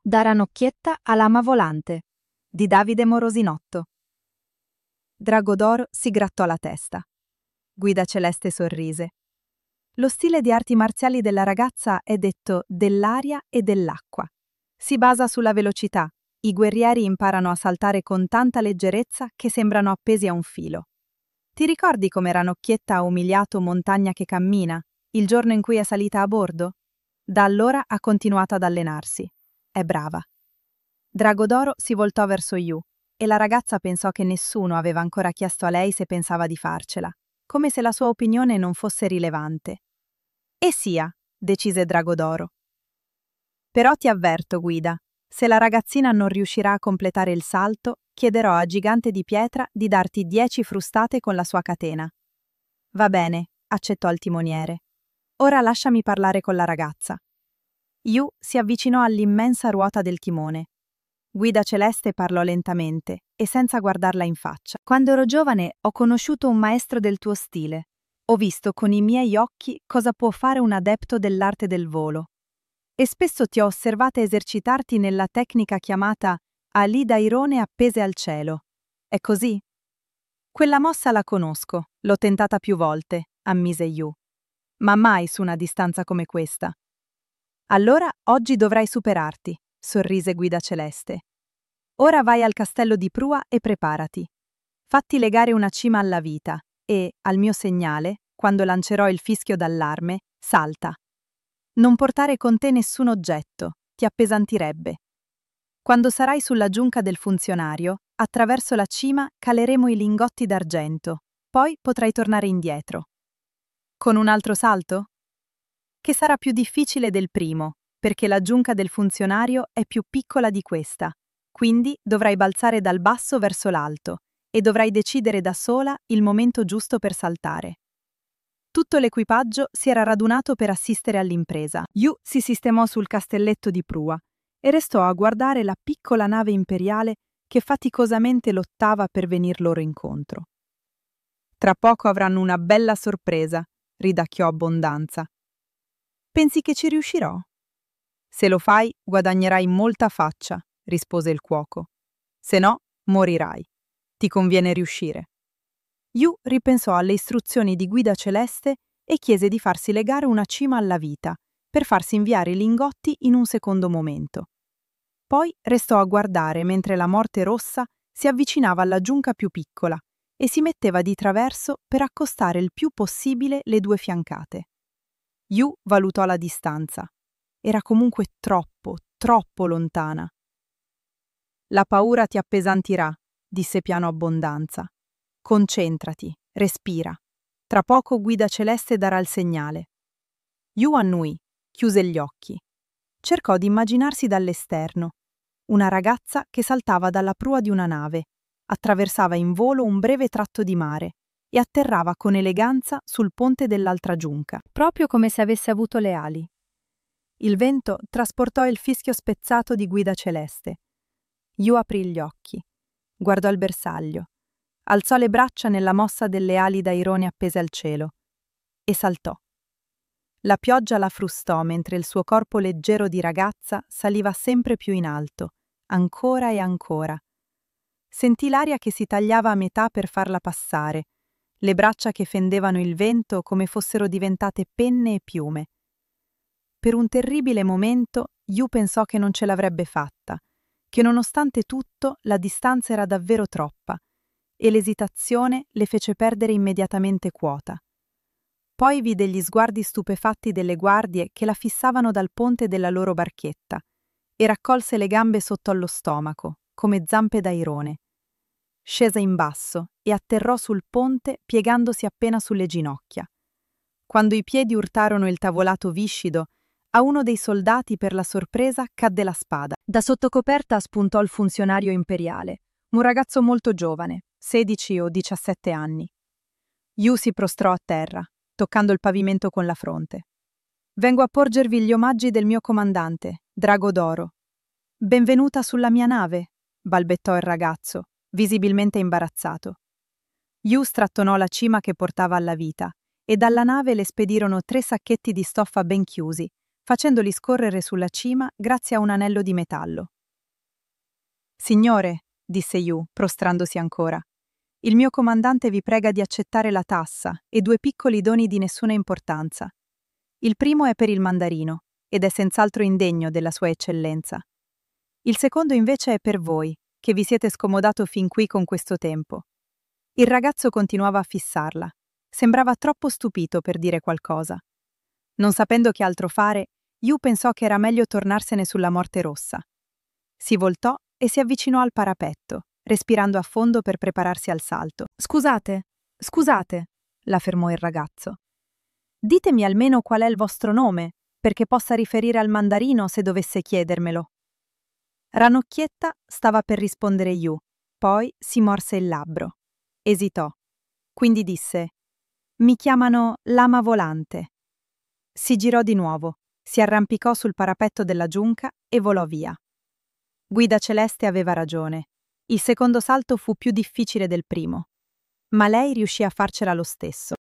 Da ranocchietta a lama volante di Davide Morosinotto. Drago d'Oro si grattò la testa. Guida Celeste sorrise. Lo stile di arti marziali della ragazza è detto dell'aria e dell'acqua. Si basa sulla velocità. I guerrieri imparano a saltare con tanta leggerezza che sembrano appesi a un filo. Ti ricordi come Ranocchietta ha umiliato Montagna che cammina, il giorno in cui è salita a bordo? Da allora ha continuato ad allenarsi. È brava. Drago d'Oro si voltò verso Yu e la ragazza pensò che nessuno aveva ancora chiesto a lei se pensava di farcela, come se la sua opinione non fosse rilevante. E sia, decise Drago d'Oro. Però ti avverto, Guida, se la ragazzina non riuscirà a completare il salto, chiederò a Gigante di Pietra di darti 10 frustate con la sua catena. Va bene, accettò il timoniere. Ora lasciami parlare con la ragazza. Yu si avvicinò all'immensa ruota del timone. Guida Celeste parlò lentamente e senza guardarla in faccia. Quando ero giovane ho conosciuto un maestro del tuo stile. Ho visto con i miei occhi cosa può fare un adepto dell'arte del volo. E spesso ti ho osservata esercitarti nella tecnica chiamata ali d'airone appese al cielo. È così? Quella mossa la conosco, l'ho tentata più volte, ammise Yu. Ma mai su una distanza come questa. Allora oggi dovrai superarti, sorrise Guida Celeste. Ora vai al castello di prua e preparati. Fatti legare una cima alla vita e, al mio segnale, quando lancerò il fischio d'allarme, salta. Non portare con te nessun oggetto, ti appesantirebbe. Quando sarai sulla giunca del funzionario, attraverso la cima caleremo i lingotti d'argento, poi potrai tornare indietro. Con un altro salto? Che sarà più difficile del primo, perché la giunca del funzionario è più piccola di questa, quindi dovrai balzare dal basso verso l'alto e dovrai decidere da sola il momento giusto per saltare. Tutto l'equipaggio si era radunato per assistere all'impresa. Yu si sistemò sul castelletto di prua e restò a guardare la piccola nave imperiale che faticosamente lottava per venir loro incontro. Tra poco avranno una bella sorpresa, ridacchiò Abbondanza. Pensi che ci riuscirò? Se lo fai, guadagnerai molta faccia, rispose il cuoco. Se no, morirai. Ti conviene riuscire. Yu ripensò alle istruzioni di Guida Celeste e chiese di farsi legare una cima alla vita, per farsi inviare i lingotti in un secondo momento. Poi restò a guardare mentre la Morte Rossa si avvicinava alla giunca più piccola e si metteva di traverso per accostare il più possibile le due fiancate. Yu valutò la distanza. Era comunque troppo, troppo lontana. La paura ti appesantirà, disse piano Abbondanza. Concentrati, respira. Tra poco Guida Celeste darà il segnale. Yu annui, chiuse gli occhi. Cercò di immaginarsi dall'esterno. Una ragazza che saltava dalla prua di una nave, attraversava in volo un breve tratto di mare e atterrava con eleganza sul ponte dell'altra giunca, proprio come se avesse avuto le ali. Il vento trasportò il fischio spezzato di Guida Celeste. Yu aprì gli occhi, guardò il bersaglio, alzò le braccia nella mossa delle ali d'airone appese al cielo e saltò. La pioggia la frustò mentre il suo corpo leggero di ragazza saliva sempre più in alto, ancora e ancora. Sentì l'aria che si tagliava a metà per farla passare, le braccia che fendevano il vento come fossero diventate penne e piume. Per un terribile momento Yu pensò che non ce l'avrebbe fatta, che nonostante tutto la distanza era davvero troppa, e l'esitazione le fece perdere immediatamente quota. Poi vide gli sguardi stupefatti delle guardie che la fissavano dal ponte della loro barchetta e raccolse le gambe sotto allo stomaco, come zampe d'airone. Scese in basso e atterrò sul ponte piegandosi appena sulle ginocchia. Quando i piedi urtarono il tavolato viscido, a uno dei soldati per la sorpresa cadde la spada. Da sottocoperta spuntò il funzionario imperiale, un ragazzo molto giovane, 16 o 17 anni. Yu si prostrò a terra, toccando il pavimento con la fronte. Vengo a porgervi gli omaggi del mio comandante, Drago d'Oro. Benvenuta sulla mia nave, balbettò il ragazzo, visibilmente imbarazzato. Yu strattonò la cima che portava alla vita e dalla nave le spedirono 3 sacchetti di stoffa ben chiusi, facendoli scorrere sulla cima grazie a un anello di metallo. «Signore», disse Yu, prostrandosi ancora, «il mio comandante vi prega di accettare la tassa e 2 piccoli doni di nessuna importanza. Il primo è per il mandarino, ed è senz'altro indegno della sua eccellenza. Il secondo invece è per voi, che vi siete scomodato fin qui con questo tempo». Il ragazzo continuava a fissarla. Sembrava troppo stupito per dire qualcosa. Non sapendo che altro fare, Yu pensò che era meglio tornarsene sulla Morte Rossa. Si voltò e si avvicinò al parapetto, respirando a fondo per prepararsi al salto. «Scusate, scusate», la fermò il ragazzo. «Ditemi almeno qual è il vostro nome, perché possa riferire al mandarino se dovesse chiedermelo». Ranocchietta stava per rispondere Yu, poi si morse il labbro. Esitò. Quindi disse: «Mi chiamano Lama Volante». Si girò di nuovo, si arrampicò sul parapetto della giunca e volò via. Guida Celeste aveva ragione. Il secondo salto fu più difficile del primo, ma lei riuscì a farcela lo stesso.